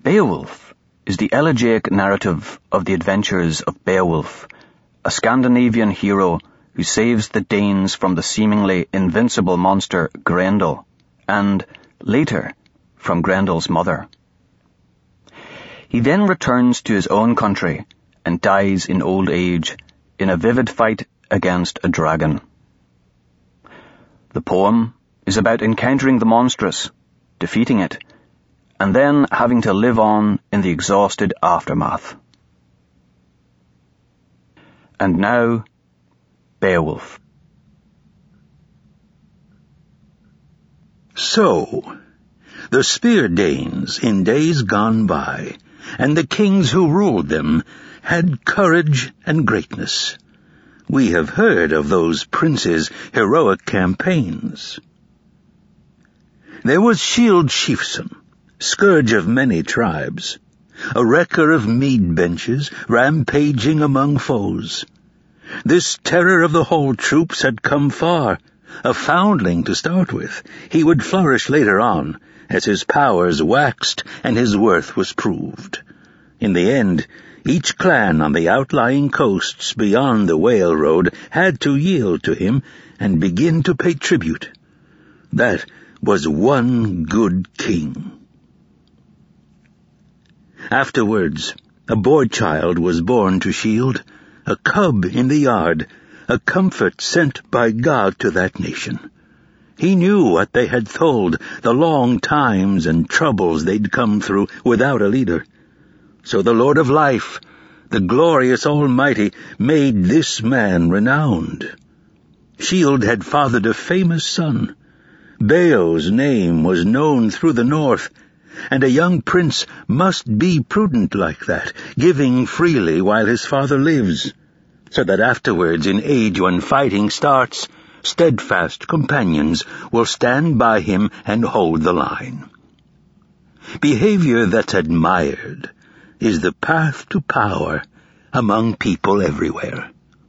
Beowulf is the elegiac narrative of the adventures of Beowulf, a Scandinavian hero who saves the Danes from the seemingly invincible monster Grendel, and, later, from Grendel's mother. He then returns to his own country and dies in old age in a vivid fight against a dragon. The poem is about encountering the monstrous, defeating it, and then having to live on in the exhausted aftermath. And now, Beowulf. So, the Spear Danes in days gone by, and the kings who ruled them, had courage and greatness. We have heard of those princes' heroic campaigns. There was Shield Chiefsome, scourge of many tribes, a wrecker of mead benches, rampaging among foes. This terror of the whole troops had come far, a foundling to start with. He would flourish later on, as his powers waxed and his worth was proved. In the end, each clan on the outlying coasts beyond the Whale Road had to yield to him and begin to pay tribute. That was one good king. Afterwards, a boy-child was born to Shield, a cub in the yard, a comfort sent by God to that nation. He knew what they had told, the long times and troubles they'd come through without a leader. So the Lord of Life, the glorious Almighty, made this man renowned. Shield had fathered a famous son. Beo's name was known through the north, and a young prince must be prudent like that, giving freely while his father lives, so that afterwards, in age when fighting starts, steadfast companions will stand by him and hold the line. Behavior that's admired is the path to power among people everywhere.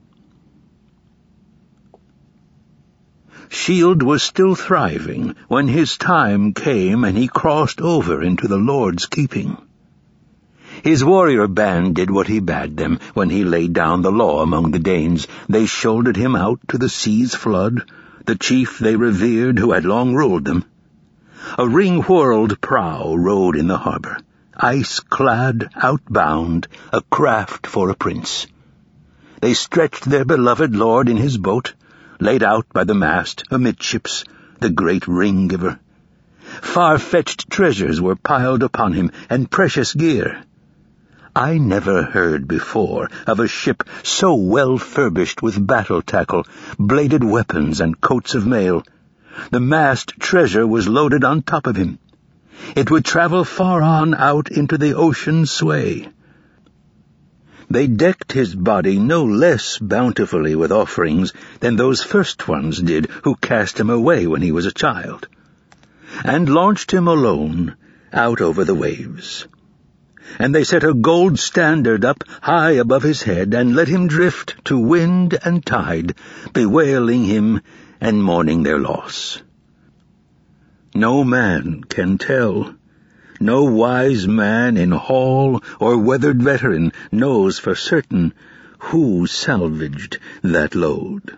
Shield was still thriving when his time came and he crossed over into the Lord's keeping. His warrior band did what he bade them when he laid down the law among the Danes. They shouldered him out to the sea's flood, the chief they revered who had long ruled them. A ring-whirled prow rode in the harbor, ice-clad, outbound, a craft for a prince. They stretched their beloved lord in his boat, laid out by the mast, amidships, the great ring-giver. Far-fetched treasures were piled upon him, and precious gear. I never heard before of a ship so well furbished with battle tackle, bladed weapons, and coats of mail. The mast treasure was loaded on top of him. It would travel far on out into the ocean's sway. They decked his body no less bountifully with offerings than those first ones did who cast him away when he was a child, and launched him alone out over the waves. And they set a gold standard up high above his head and let him drift to wind and tide, bewailing him and mourning their loss. No man can tell. No wise man in hall or weathered veteran knows for certain who salvaged that load.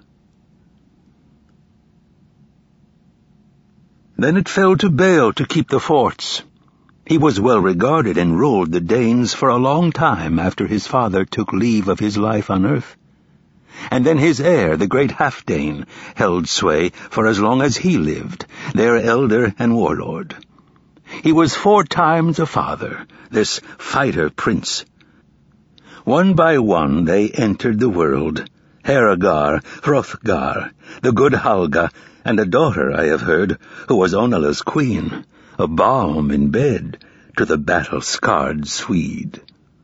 Then it fell to Beo to keep the forts. He was well regarded and ruled the Danes for a long time after his father took leave of his life on earth. And then his heir, the great Halfdane, held sway for as long as he lived, their elder and warlord. He was 4 times a father, this fighter prince. One by one they entered the world, Hrothgar, Hrothgar, the good Helga, and a daughter, I have heard, who was Onala's queen, a balm in bed to the battle-scarred Swede.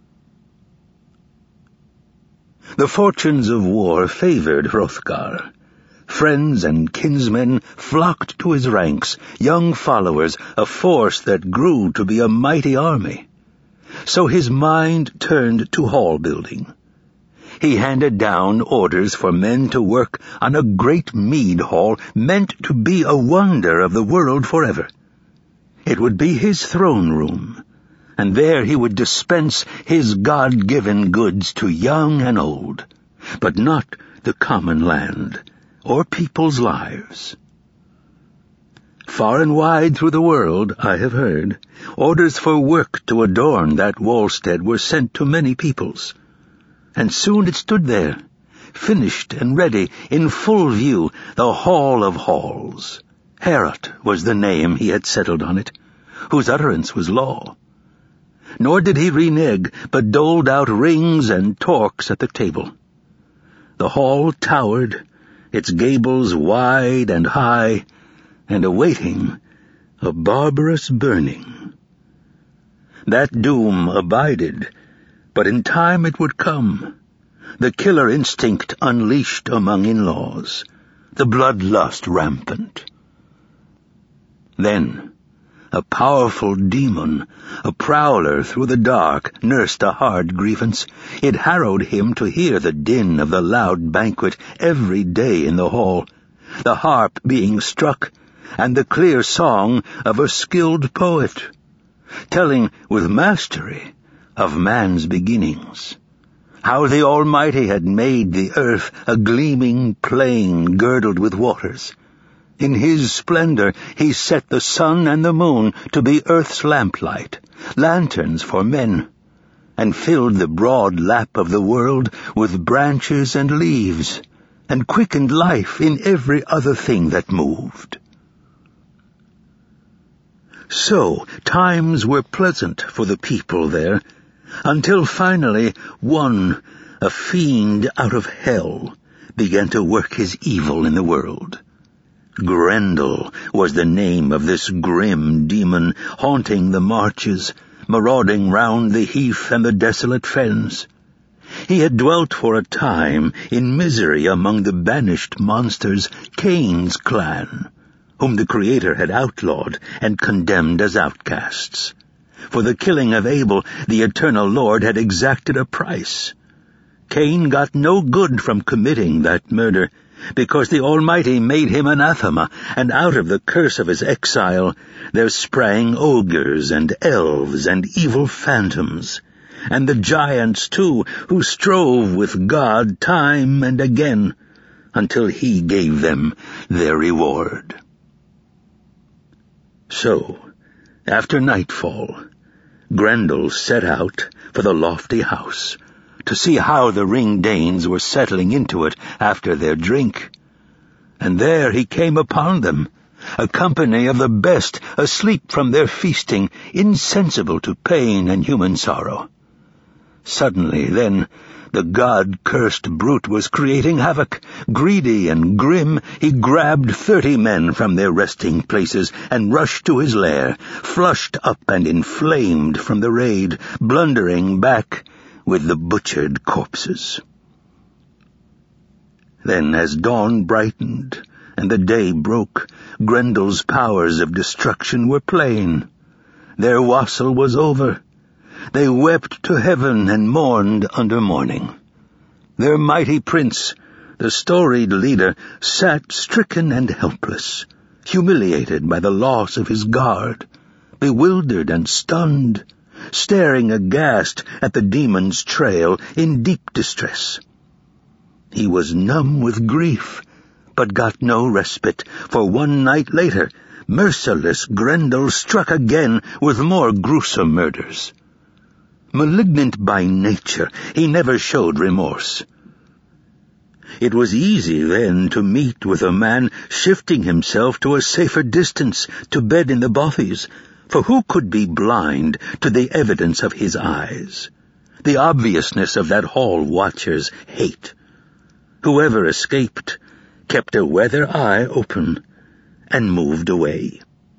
The fortunes of war favored Hrothgar. Friends and kinsmen flocked to his ranks, young followers, a force that grew to be a mighty army. So his mind turned to hall-building. He handed down orders for men to work on a great mead hall meant to be a wonder of the world forever. It would be his throne room, and there he would dispense his God-given goods to young and old, but not the common land or people's lives. Far and wide through the world, I have heard, orders for work to adorn that wallstead were sent to many peoples, and soon it stood there, finished and ready, in full view, the Hall of Halls. Heorot was the name he had settled on it, whose utterance was law. Nor did he renege, but doled out rings and torques at the table. The hall towered, its gables wide and high, and awaiting a barbarous burning. That doom abided, but in time it would come, the killer instinct unleashed among in-laws, the bloodlust rampant. Then a powerful demon, a prowler through the dark, nursed a hard grievance. It harrowed him to hear the din of the loud banquet every day in the hall, the harp being struck, and the clear song of a skilled poet, telling with mastery of man's beginnings, how the Almighty had made the earth a gleaming plain girdled with waters. In his splendor he set the sun and the moon to be earth's lamplight, lanterns for men, and filled the broad lap of the world with branches and leaves, and quickened life in every other thing that moved. So times were pleasant for the people there, until finally one, a fiend out of hell, began to work his evil in the world. Grendel was the name of this grim demon, haunting the marches, marauding round the heath and the desolate fens. He had dwelt for a time in misery among the banished monsters, Cain's clan, whom the Creator had outlawed and condemned as outcasts. For the killing of Abel, the eternal Lord had exacted a price. Cain got no good from committing that murder, because the Almighty made him anathema, and out of the curse of his exile there sprang ogres and elves and evil phantoms, and the giants too, who strove with God time and again, until he gave them their reward. So, after nightfall, Grendel set out for the lofty house, to see how the Ring-Danes were settling into it after their drink. And there he came upon them, a company of the best, asleep from their feasting, insensible to pain and human sorrow. Suddenly, then, the god-cursed brute was creating havoc. Greedy and grim, he grabbed 30 men from their resting places and rushed to his lair, flushed up and inflamed from the raid, blundering back with the butchered corpses. Then, as dawn brightened and the day broke, Grendel's powers of destruction were plain. Their wassail was over. They wept to heaven and mourned under mourning. Their mighty prince, the storied leader, sat stricken and helpless, humiliated by the loss of his guard, bewildered and stunned, staring aghast at the demon's trail in deep distress. He was numb with grief, but got no respite, for one night later, merciless Grendel struck again with more gruesome murders. Malignant by nature, he never showed remorse. It was easy then to meet with a man shifting himself to a safer distance, to bed in the bothies, for who could be blind to the evidence of his eyes, the obviousness of that hall watcher's hate? Whoever escaped kept a weather eye open and moved away.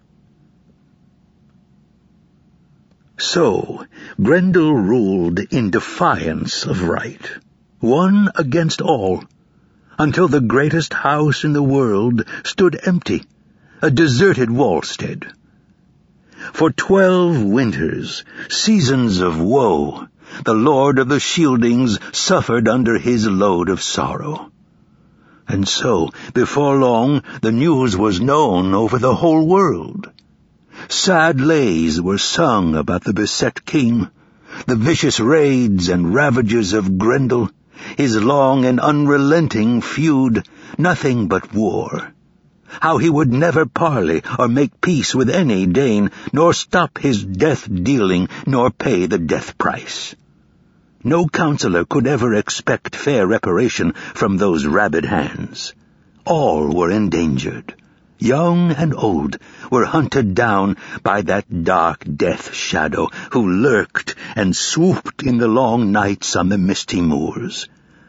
So Grendel ruled in defiance of right, one against all, until the greatest house in the world stood empty, a deserted wallstead. For 12 winters, seasons of woe, the Lord of the Shieldings suffered under his load of sorrow. And so, before long, the news was known over the whole world. Sad lays were sung about the beset king, the vicious raids and ravages of Grendel, his long and unrelenting feud, nothing but war. How he would never parley or make peace with any Dane, nor stop his death-dealing, nor pay the death price. No counselor could ever expect fair reparation from those rabid hands. All were endangered. Young and old were hunted down by that dark death shadow who lurked and swooped in the long nights on the misty moors.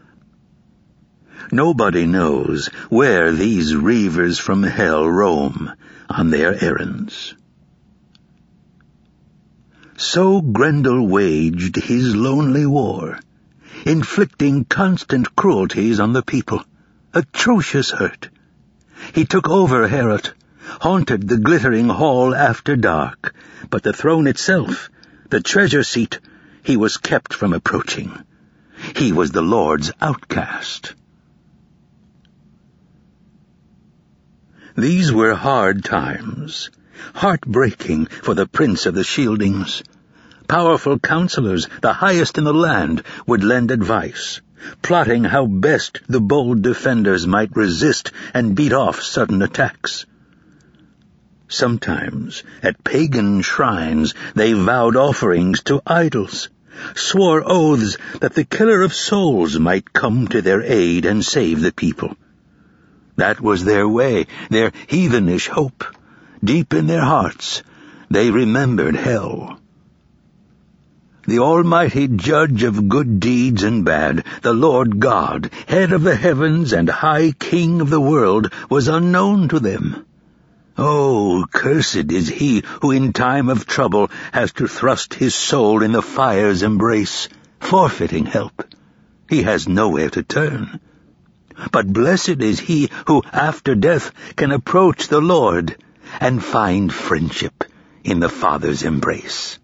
Nobody knows where these reavers from hell roam on their errands. So Grendel waged his lonely war, inflicting constant cruelties on the people, atrocious hurt. He took over Heorot, haunted the glittering hall after dark, but the throne itself, the treasure seat, he was kept from approaching. He was the Lord's outcast. These were hard times, heartbreaking for the Prince of the Shieldings. Powerful counselors, the highest in the land, would lend advice, plotting how best the bold defenders might resist and beat off sudden attacks. Sometimes, at pagan shrines, they vowed offerings to idols, swore oaths that the killer of souls might come to their aid and save the people. That was their way, their heathenish hope. Deep in their hearts, they remembered hell. The almighty judge of good deeds and bad, the Lord God, head of the heavens and high king of the world, was unknown to them. Oh, cursed is he who in time of trouble has to thrust his soul in the fire's embrace, forfeiting help. He has nowhere to turn. But blessed is he who after death can approach the Lord and find friendship in the Father's embrace.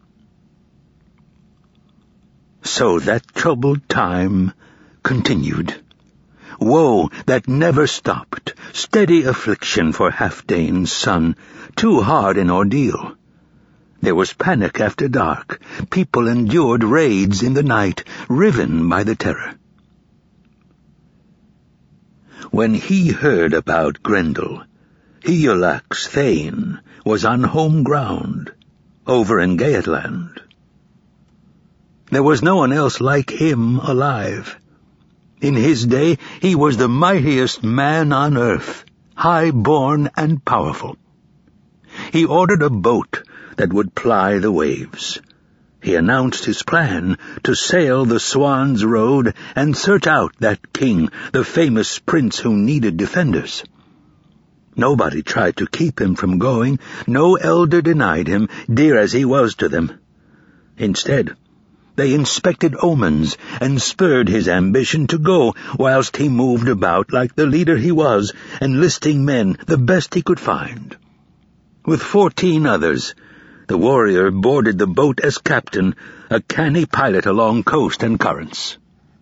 So that troubled time continued. Woe that never stopped, steady affliction for Halfdane's son, too hard an ordeal. There was panic after dark. People endured raids in the night, riven by the terror. When he heard about Grendel, Higelac Thane was on home ground, over in Geatland. There was no one else like him alive. In his day, he was the mightiest man on earth, high-born and powerful. He ordered a boat that would ply the waves. He announced his plan to sail the Swan's Road and search out that king, the famous prince who needed defenders. Nobody tried to keep him from going. No elder denied him, dear as he was to them. Instead, they inspected omens and spurred his ambition to go, whilst he moved about like the leader he was, enlisting men, the best he could find. With 14 others, the warrior boarded the boat as captain, a canny pilot along coast and currents.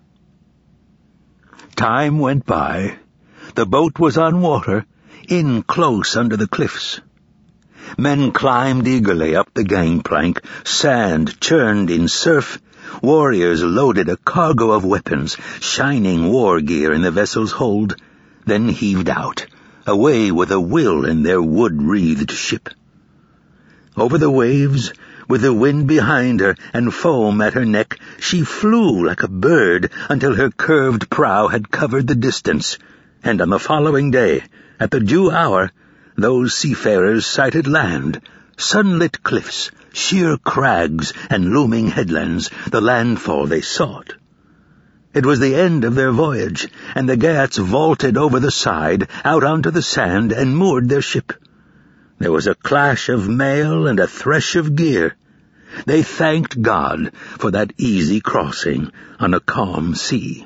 Time went by. The boat was on water, in close under the cliffs. Men climbed eagerly up the gangplank, sand churned in surf. Warriors loaded a cargo of weapons, shining war gear in the vessel's hold, then heaved out, away with a will in their wood-wreathed ship. Over the waves, with the wind behind her and foam at her neck, she flew like a bird until her curved prow had covered the distance, and on the following day, at the due hour, those seafarers sighted land, sunlit cliffs, sheer crags, and looming headlands, the landfall they sought. It was the end of their voyage, and the Geats vaulted over the side, out onto the sand, and moored their ship. There was a clash of mail and a thresh of gear. They thanked God for that easy crossing on a calm sea.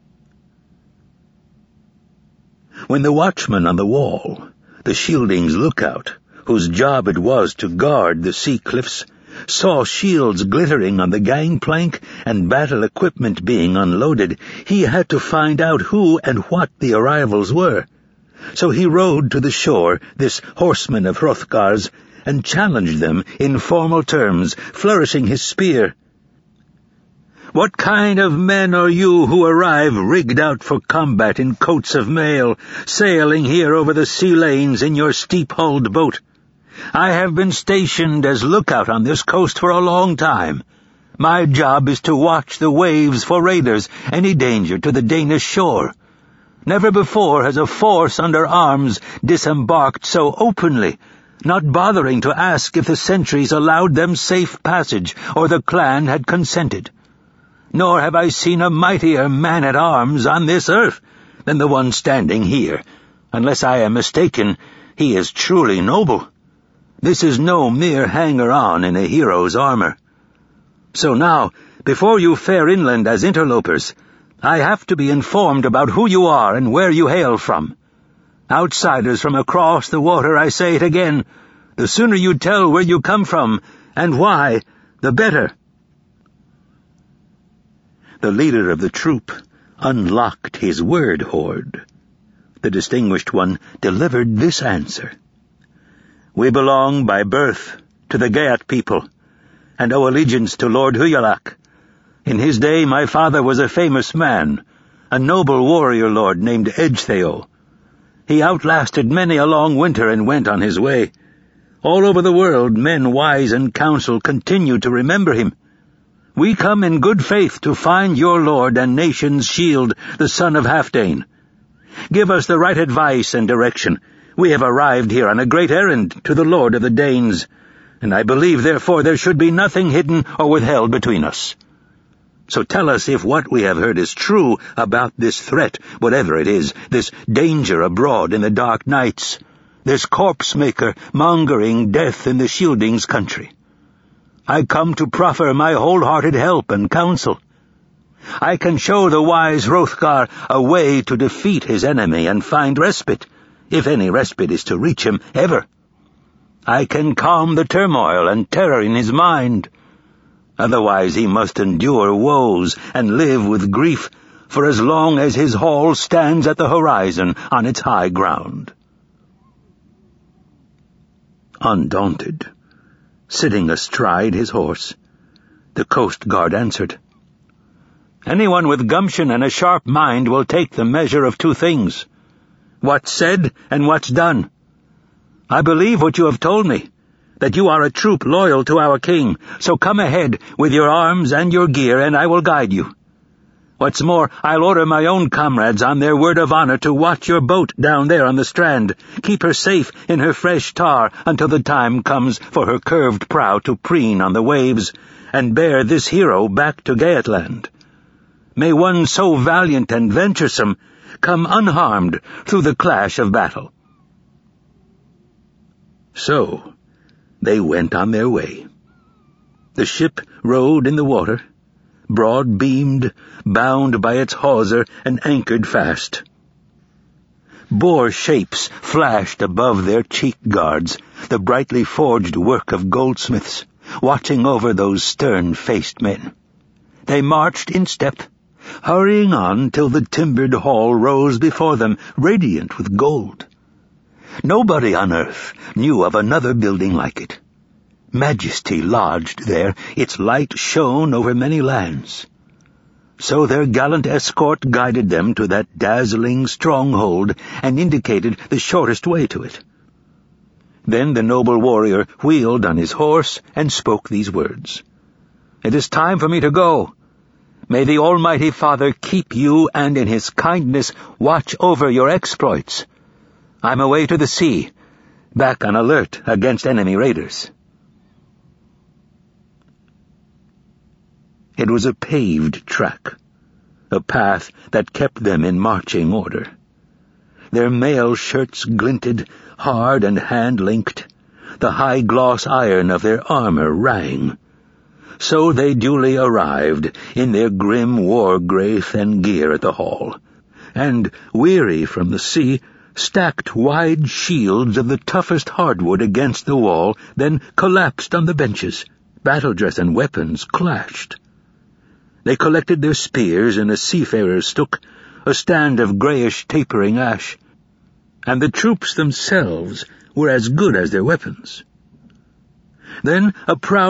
When the watchman on the wall, the Shielding's lookout, whose job it was to guard the sea cliffs, saw shields glittering on the gangplank and battle equipment being unloaded, he had to find out who and what the arrivals were. So he rode to the shore, this horseman of Hrothgar's, and challenged them in formal terms, flourishing his spear. "What kind of men are you who arrive rigged out for combat in coats of mail, sailing here over the sea lanes in your steep-hulled boat? I have been stationed as lookout on this coast for a long time. My job is to watch the waves for raiders, any danger to the Danish shore. Never before has a force under arms disembarked so openly, not bothering to ask if the sentries allowed them safe passage or the clan had consented. Nor have I seen a mightier man-at-arms on this earth than the one standing here. Unless I am mistaken, he is truly noble. This is no mere hanger-on in a hero's armor. So now, before you fare inland as interlopers, I have to be informed about who you are and where you hail from. Outsiders from across the water, I say it again, the sooner you tell where you come from and why, the better." The leader of the troop unlocked his word hoard. The distinguished one delivered this answer: "We belong by birth to the Geat people, and owe allegiance to Lord Hugelac. In his day my father was a famous man, a noble warrior lord named Edgetheo. He outlasted many a long winter and went on his way. All over the world men wise in council continue to remember him. We come in good faith to find your lord and nation's shield, the son of Halfdane. Give us the right advice and direction. We have arrived here on a great errand to the lord of the Danes, and I believe, therefore, there should be nothing hidden or withheld between us. So tell us if what we have heard is true about this threat, whatever it is, this danger abroad in the dark nights, this corpse-maker mongering death in the Shieldings' country. I come to proffer my wholehearted help and counsel. I can show the wise Hrothgar a way to defeat his enemy and find respite, if any respite is to reach him ever. I can calm the turmoil and terror in his mind. Otherwise he must endure woes and live with grief for as long as his hall stands at the horizon on its high ground." Undaunted, sitting astride his horse, the coast guard answered, "Anyone with gumption and a sharp mind will take the measure of two things: what's said and what's done. I believe what you have told me, that you are a troop loyal to our king, so come ahead with your arms and your gear, and I will guide you. What's more, I'll order my own comrades on their word of honor to watch your boat down there on the strand, keep her safe in her fresh tar until the time comes for her curved prow to preen on the waves, and bear this hero back to Geatland. May one so valiant and venturesome come unharmed through the clash of battle." So they went on their way. The ship rode in the water, broad-beamed, bound by its hawser and anchored fast. Boar shapes flashed above their cheek guards, the brightly forged work of goldsmiths, watching over those stern-faced men. They marched in step, hurrying on till the timbered hall rose before them, radiant with gold. Nobody on earth knew of another building like it. Majesty lodged there, its light shone over many lands. So their gallant escort guided them to that dazzling stronghold and indicated the shortest way to it. Then the noble warrior wheeled on his horse and spoke these words: "It is time for me to go. May the Almighty Father keep you and in his kindness watch over your exploits. I'm away to the sea, back on alert against enemy raiders." It was a paved track, a path that kept them in marching order. Their mail shirts glinted, hard and hand-linked. The high-gloss iron of their armor rang. So they duly arrived in their grim war-graith and gear at the hall, and, weary from the sea, stacked wide shields of the toughest hardwood against the wall, then collapsed on the benches. Battle dress and weapons clashed. They collected their spears in a seafarer's stook, a stand of greyish tapering ash, and the troops themselves were as good as their weapons. Then a proud